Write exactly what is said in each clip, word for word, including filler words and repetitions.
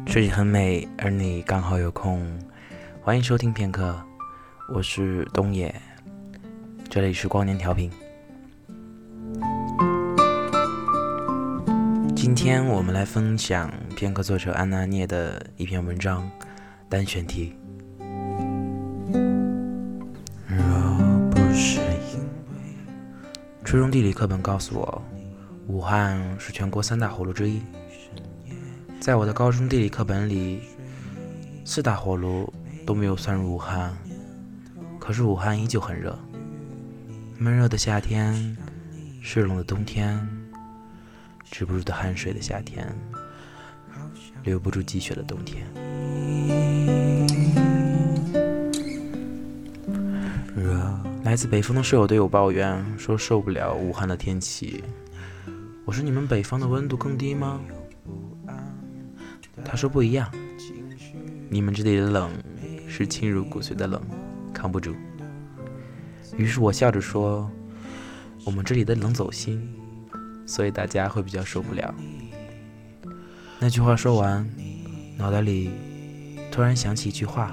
设计很美，而你刚好有空。欢迎收听片刻，我是东野，这里是光年调频。今天我们来分享片刻作者安娜涅的一篇文章，单选题。若不是因为初中地理课本告诉我，武汉是全国三大火炉之一。在我的高中地理课本里，四大火炉都没有算入武汉，可是武汉依旧很热。闷热的夏天，湿冷的冬天，止不住的汗水的夏天，留不住积雪的冬天。来自北方的舍友对我抱怨说受不了武汉的天气。我说你们北方的温度更低吗？他说不一样，你们这里的冷是侵入骨髓的冷，扛不住。于是我笑着说，我们这里的冷走心，所以大家会比较受不了。那句话说完，脑袋里突然想起一句话，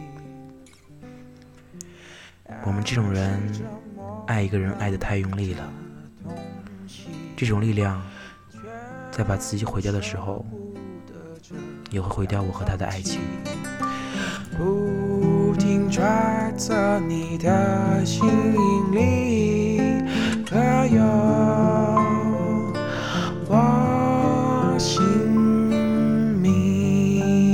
我们这种人爱一个人爱得太用力了，这种力量在把自己毁掉的时候，也会毁掉我和他的爱情。不停揣测你的心里可有我姓名。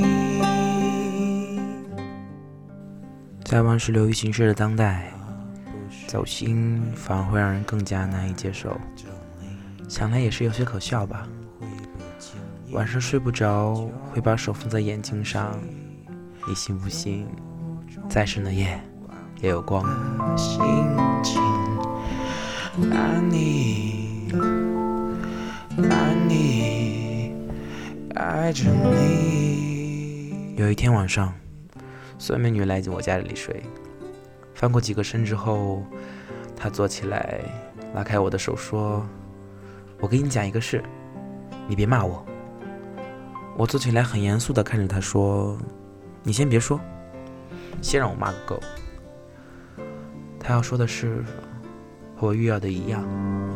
在万事流于形式的当代，走心反而会让人更加难以接受，想来也是有些可笑吧。晚上睡不着，会把手放在眼睛上，你信不信再深的夜也有光。心情爱你爱你爱着你。有一天晚上，算命女来进我家里睡，翻过几个身之后，她坐起来拉开我的手说，我给你讲一个事，你别骂我。我坐起来很严肃地看着他说，你先别说，先让我骂个够。他要说的是和我预料的一样，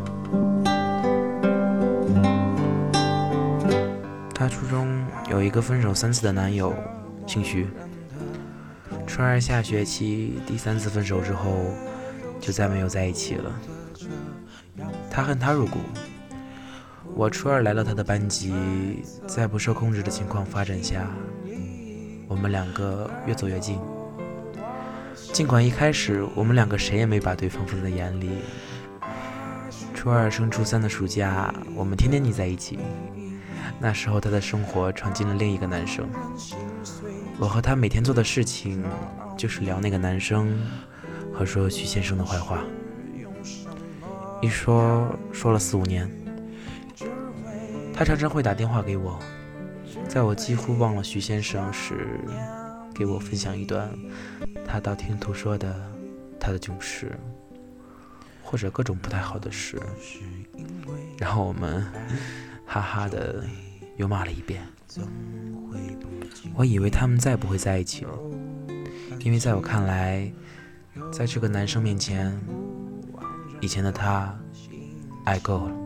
他初中有一个分手三次的男友，姓徐。初二下学期第三次分手之后，就再没有在一起了。他恨他入骨。我初二来到他的班级，在不受控制的情况发展下，我们两个越走越近。尽管一开始我们两个谁也没把对方放在眼里，初二升初三的暑假，我们天天腻在一起。那时候他的生活闯进了另一个男生，我和他每天做的事情就是聊那个男生和说徐先生的坏话，一说说了四五年。他常常会打电话给我，在我几乎忘了徐先生时，给我分享一段他道听途说的他的囧事，或者各种不太好的事，然后我们哈哈的又骂了一遍。我以为他们再不会在一起了，因为在我看来，在这个男生面前，以前的他爱够了。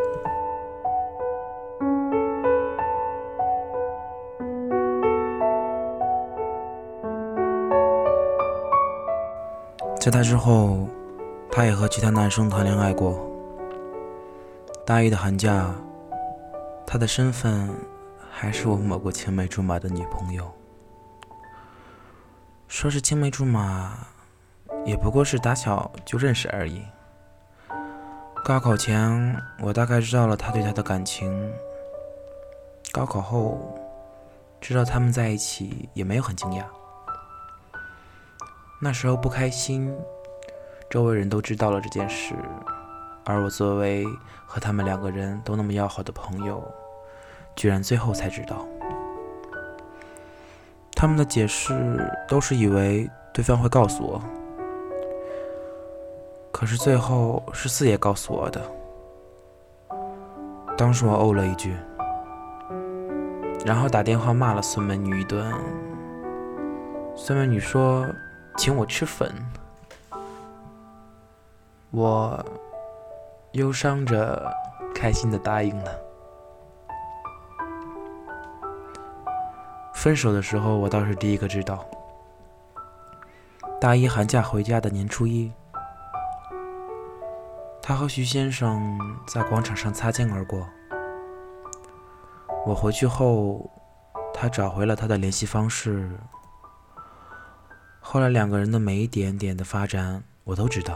在他之后，他也和其他男生谈恋爱过。大一的寒假，他的身份还是我某个青梅竹马的女朋友。说是青梅竹马，也不过是打小就认识而已。高考前，我大概知道了他对他的感情。高考后，知道他们在一起，也没有很惊讶。那时候不开心，周围人都知道了这件事，而我作为和他们两个人都那么要好的朋友，居然最后才知道。他们的解释都是以为对方会告诉我，可是最后是四爷告诉我的。当时我哦了一句， 然后打电话骂了孙美女一顿。孙美女说请我吃粉，我忧伤着开心的答应了。分手的时候我倒是第一个知道，大一寒假回家的年初一，他和徐先生在广场上擦肩而过。我回去后，他找回了他的联系方式。后来两个人的每一点点的发展我都知道。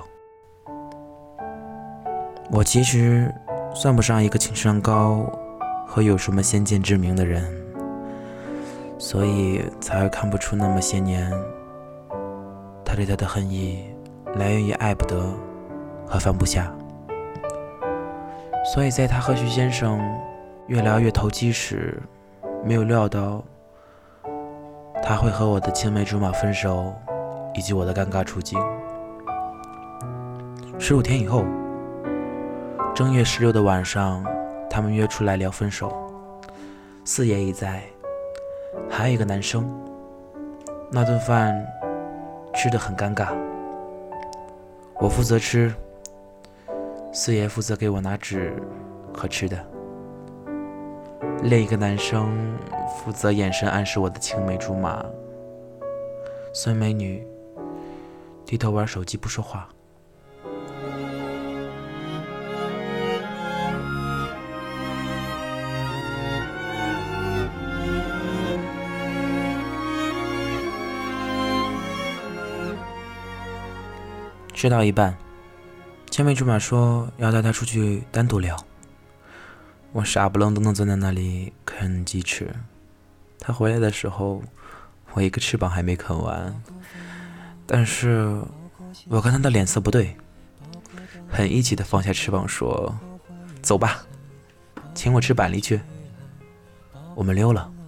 我其实算不上一个情商高和有什么先见之明的人，所以才会看不出那么些年他对他的恨意来源于爱不得和放不下。所以在他和徐先生越聊越投机时，没有料到他会和我的青梅竹马分手，以及我的尴尬处境。十五天以后，正月十六的晚上，他们约出来聊分手。四爷也在，还有一个男生。那顿饭吃得很尴尬，我负责吃，四爷负责给我拿纸和吃的，另一个男生负责眼神暗示我的青梅竹马。孙美女低头玩手机不说话。吃到一半，青梅竹马说要带他出去单独聊。我傻不愣登的坐在那里啃鸡翅。他回来的时候，我一个翅膀还没啃完，但是我看他的脸色不对，很义气的放下翅膀说：“走吧，请我吃板栗去。”我们溜了。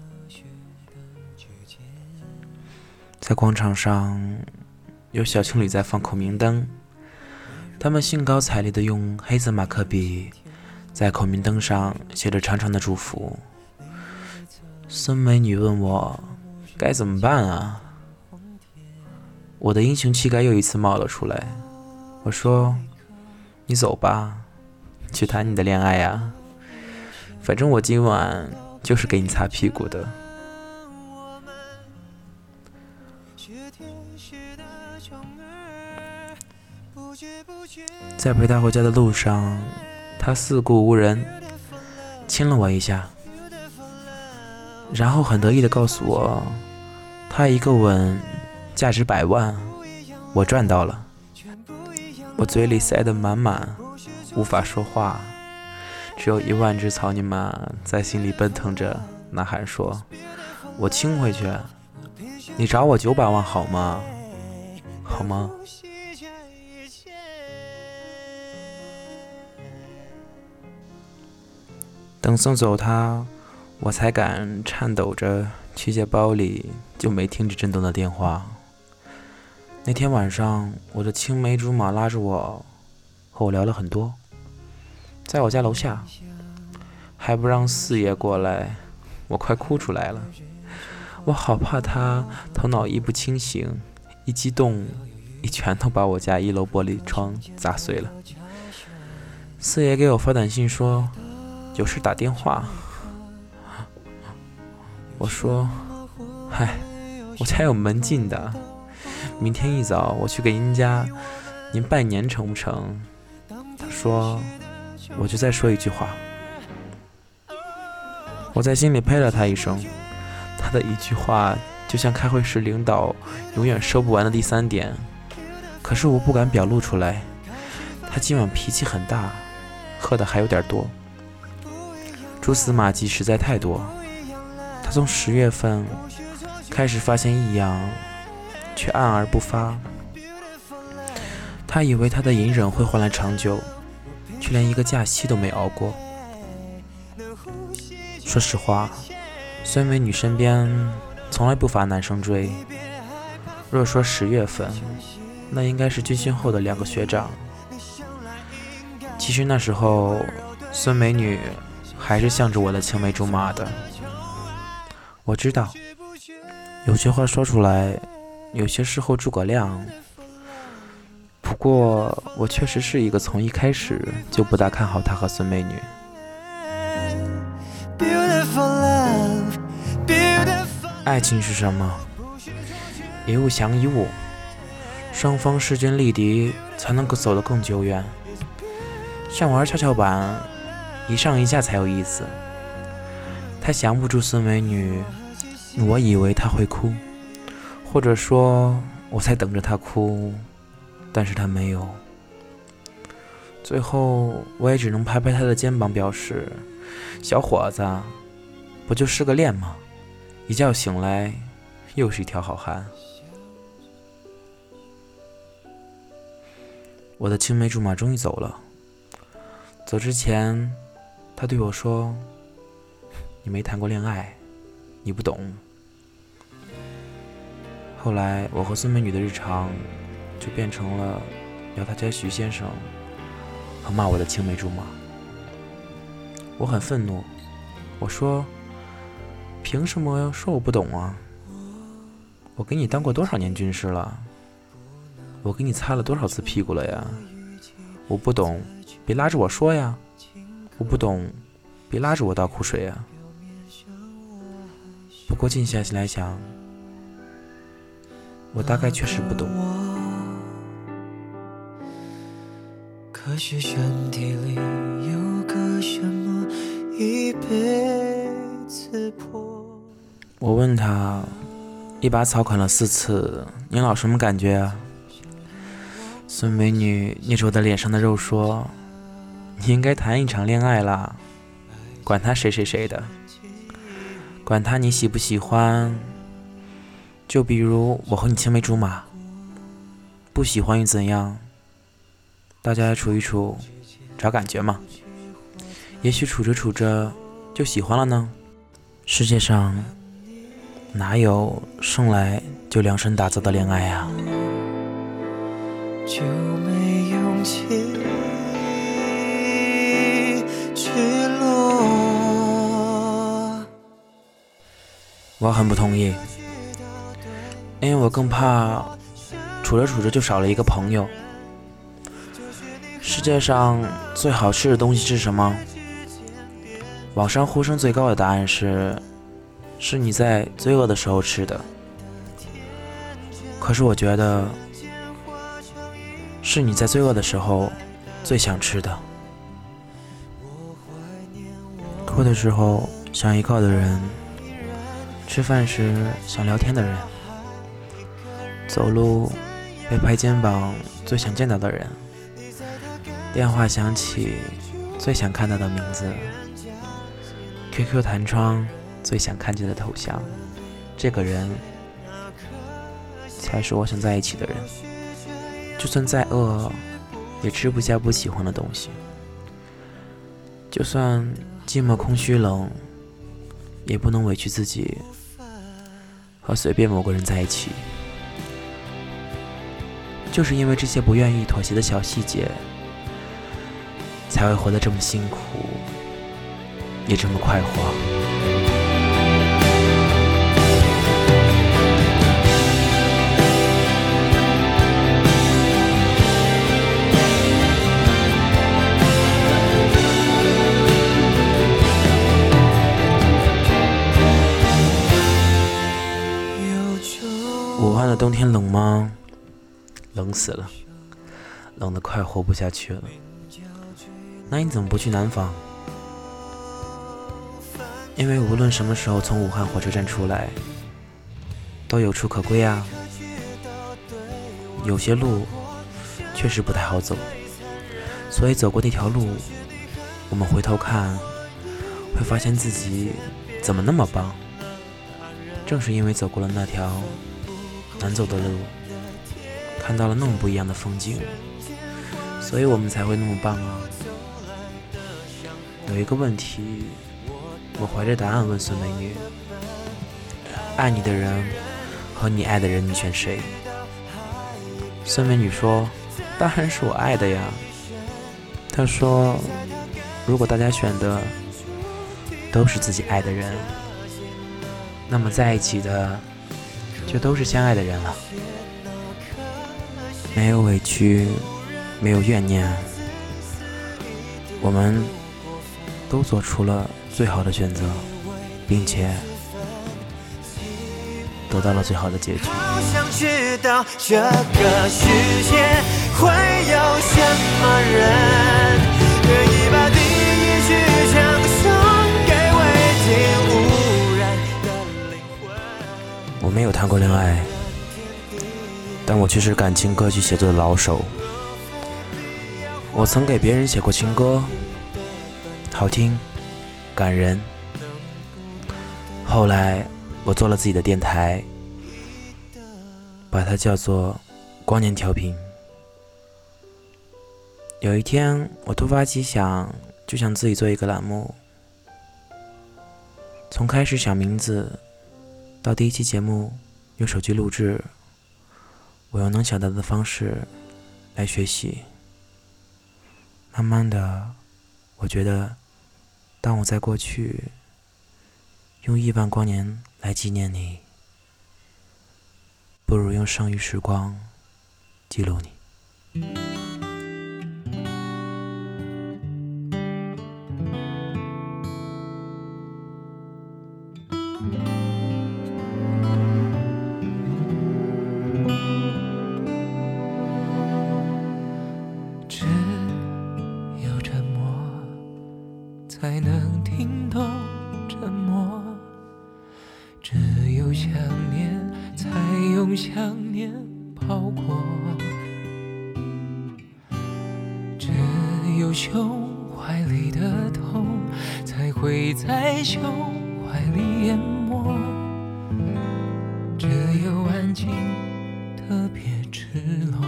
在广场上，有小情侣在放孔明灯，他们兴高采烈地用黑色马克笔在孔明灯上写着长长的祝福。孙美女问我该怎么办啊？我的英雄气概又一次冒了出来。我说：“你走吧，去谈你的恋爱呀，反正我今晚就是给你擦屁股的。”在陪他回家的路上，他四顾无人，亲了我一下，然后很得意地告诉我，他一个吻价值百万，我赚到了。我嘴里塞得满满，无法说话，只有一万只草泥马在心里奔腾着，呐喊说：“我亲回去，你找我九百万好吗？好吗？”等送走他，我才敢颤抖着去接包里就没停止震动的电话。那天晚上，我的青梅竹马拉着我，和我聊了很多。在我家楼下，还不让四爷过来，我快哭出来了。我好怕他头脑一不清醒，一激动，一拳头把我家一楼玻璃窗砸碎了。四爷给我发短信说有事打电话。我说：“嗨，我家有门禁的，明天一早我去给您家，您拜年成不成？”他说：“我就再说一句话。”我在心里呸了他一声，他的一句话就像开会时领导永远说不完的第三点，可是我不敢表露出来。他今晚脾气很大，喝的还有点多，蛛丝马迹实在太多。他从十月份开始发现异样，却暗而不发。他以为他的隐忍会换来长久，却连一个假期都没熬过。说实话，孙美女身边从来不乏男生追。若说十月份，那应该是军训后的两个学长。其实那时候，孙美女还是向着我的青梅竹马的。 我知道，有些话说出来，有些时候诸葛亮。不过，我确实是一个从一开始就不大看好他和孙美女。爱情是什么？一物降一物，双方势均力敌，才能够走得更久远。像玩跷跷板，一上一下才有意思。他降不住孙美女，我以为他会哭，或者说我在等着他哭，但是他没有。最后我也只能拍拍他的肩膀，表示小伙子，不就失个恋吗？一觉醒来又是一条好汉。我的青梅竹马终于走了，走之前他对我说，你没谈过恋爱，你不懂。后来我和孙美女的日常就变成了聊他家徐先生和骂我的青梅竹马。我很愤怒，我说凭什么说我不懂啊？我给你当过多少年军师了？我给你擦了多少次屁股了呀？我不懂，别拉着我说呀。我不懂，别拉着我倒苦水呀。不过静下心来想，我大概确实不懂。可是身体里有个什么一辈子破。我问他，一把草砍了四次，您老什么感觉啊？孙美女捏着我的脸上的肉说，你应该谈一场恋爱啦，管他谁谁谁的，管他你喜不喜欢，就比如我和你青梅竹马，不喜欢又怎样？大家处一处，找感觉嘛。也许处着处着就喜欢了呢。世界上哪有生来就量身打造的恋爱啊？就没勇气去落。我很不同意，因为我更怕处着处着就少了一个朋友。世界上最好吃的东西是什么？网上呼声最高的答案是，是你在罪恶的时候吃的。可是我觉得，是你在罪恶的时候最想吃的。哭的时候想依靠的人，吃饭时想聊天的人，走路被拍肩膀最想见到的人，电话响起最想看到的名字， Q Q 弹窗最想看见的头像，这个人才是我想在一起的人。就算再饿也吃不下不喜欢的东西，就算寂寞空虚冷也不能委屈自己和随便某个人在一起。就是因为这些不愿意妥协的小细节，才会活得这么辛苦，也这么快活。武汉的冬天冷吗？冷死了，冷得快活不下去了。那你怎么不去南方？因为无论什么时候从武汉火车站出来，都有处可归啊。有些路确实不太好走，所以走过那条路，我们回头看，会发现自己怎么那么棒。正是因为走过了那条难走的路，看到了那么不一样的风景，所以我们才会那么棒啊。有一个问题，我怀着答案问孙美女，爱你的人和你爱的人，你选谁？孙美女说，当然是我爱的呀。她说，如果大家选的都是自己爱的人， 那么在一起的就都是相爱的人了，没有委屈，没有怨念，我们都做出了最好的选择，并且得到了最好的结局。 好想知道这个世界会有什么人愿意把第一句唱送给未经污染的灵魂。 我没有谈过恋爱，但我却是感情歌曲写作的老手。我曾给别人写过情歌，好听，感人。后来我做了自己的电台，把它叫做光年调频。有一天我突发奇想，就想自己做一个栏目，从开始想名字到第一期节目用手机录制，我用能想到的方式来学习。慢慢的，我觉得当我在过去用亿万光年来纪念你，不如用剩余时光记录你。 只有沉默才能听懂沉默，只有想念才用想念包裹，只有胸怀里的痛才会在胸怀里淹没，只有安静特别赤裸，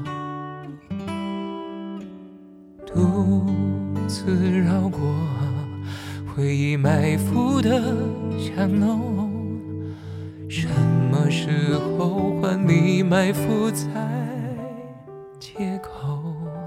独自绕过回忆埋伏的巷弄，什么时候换你埋伏在街口？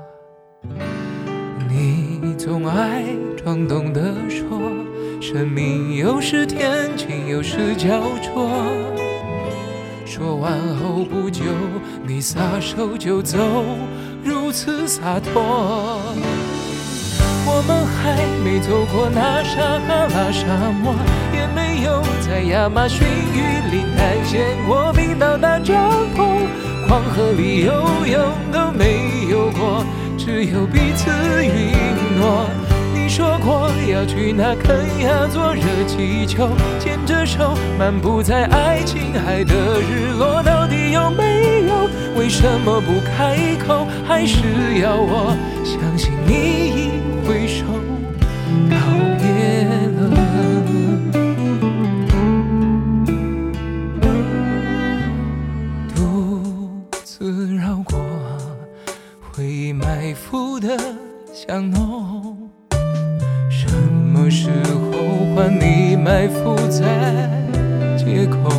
你总爱装懂得说，生命有时天晴，有时焦灼。说完后不久，你撒手就走，如此洒脱。我们还没走过那撒哈拉沙漠，也没有在亚马逊雨林探险过，冰岛大帐篷，黄河里游泳都没有过，只有彼此允诺。你说过要去那肯亚坐热气球，牵着手漫步在爱琴海的日落，到底有没有？为什么不开口？还是要我相信你已挥手告别了？独自绕过回忆埋伏的巷弄，什么时候换你埋伏在街口？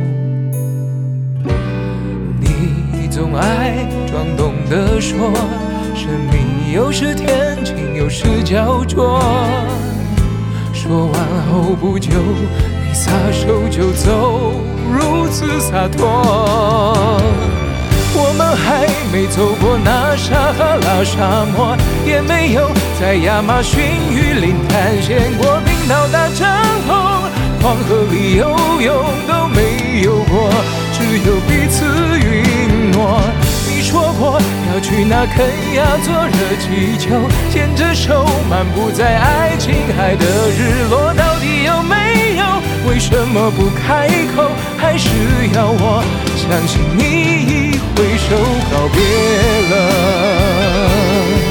你总爱装懂得说，生命有时天晴，有时焦灼。说完后不久，你撒手就走，如此洒脱。我们还没走过那撒哈拉沙漠，也没有在亚马逊雨林探险过，冰岛大帐篷，黄河里游泳都没有过，只有彼此允诺。你说过要去那肯亚坐热气球，牵着手漫步在爱琴海的日落，到底有没有？为什么不开口？还是要我相信你已挥手告别了？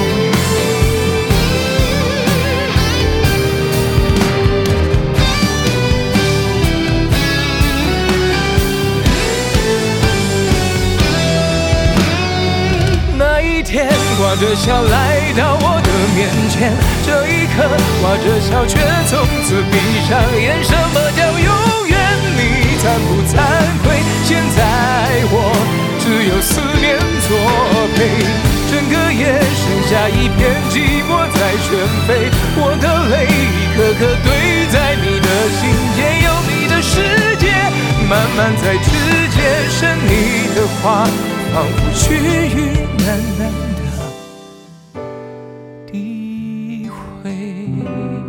那一天挂着笑来到我的面前，这一刻挂着笑却从此闭上眼。什么叫永远？你惭不惭愧？现在我只有思念作陪，整个夜剩下一片寂寞在旋飞，我的泪一颗颗堆在你的心间，有你的世界满在指尖声，你的话仿佛去语喃喃的诋毁。